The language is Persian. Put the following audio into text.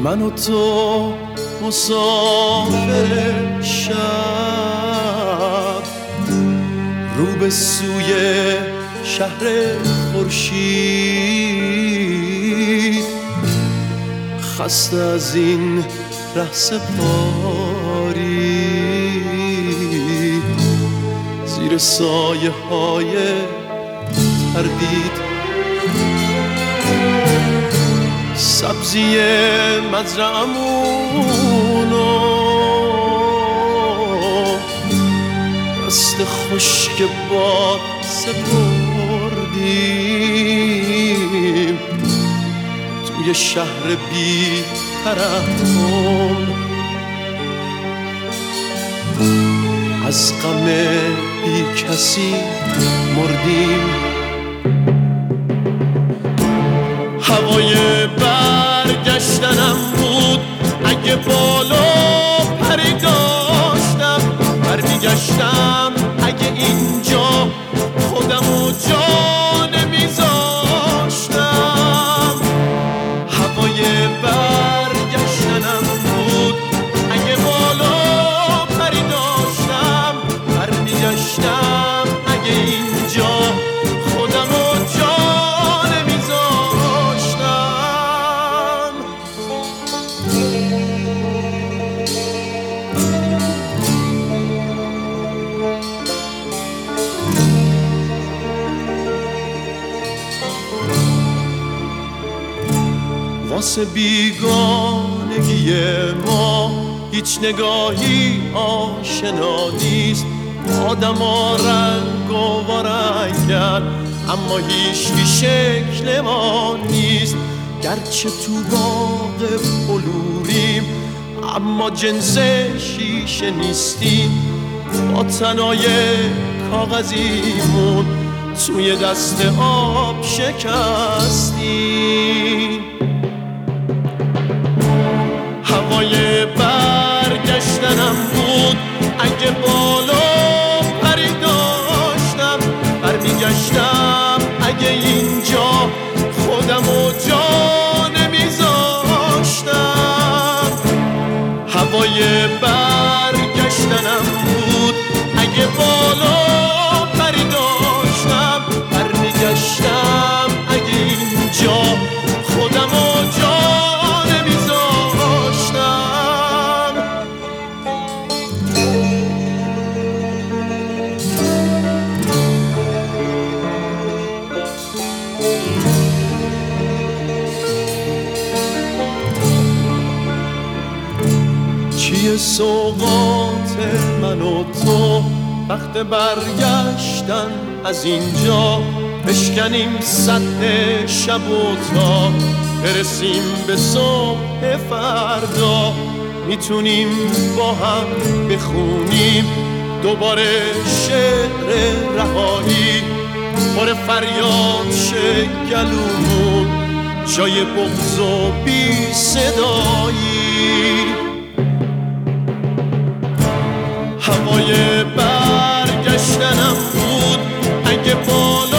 من و تو مسافر شب، رو به سوی شهر خورشید، خسته از این رهسپاری، زیر سایه های تردید، سبزی مزرعمونو دست خشک باد سپردیم، توی شهر بی ترحم از غم بی کسی مردیم. هوای برگشتنم بود اگه بالا پری داشتم، برمیگشتم اگه اینجا خودمو جا نمیذاشتم. هوای برگشتنم بود اگه بالا پری داشتم، برمیگشتم اگه اینجا خودمو جا واسه بیگانگی ما هیچ نگاهی آشنا نیست. آدما رنگ و رنگن اما هیچی شکل ما نیست. گرچه تو باغ بلوریم اما جنس شیشه نیستیم. با تنای کاغذیمون توی دست آب شکستیم. هوای برگشتنم بود اگه بالا پری داشتم، برمیگشتم اگه اینجا خودمو جا نمیذاشتم. هوای برگشتنم بود اگه بالا پری داشتم، برمیگشتم اگه اینجا خودمو جا چیه سوقات من و تو وقت برگشتن از اینجا؟ بشکنیم سطح شب و تا برسیم به صبح فردا. میتونیم با هم بخونیم دوباره شعر رهایی، پر فریاد شه گلومون جای بغض و بی صدایی. هوای برگشتنم بود اگه بالا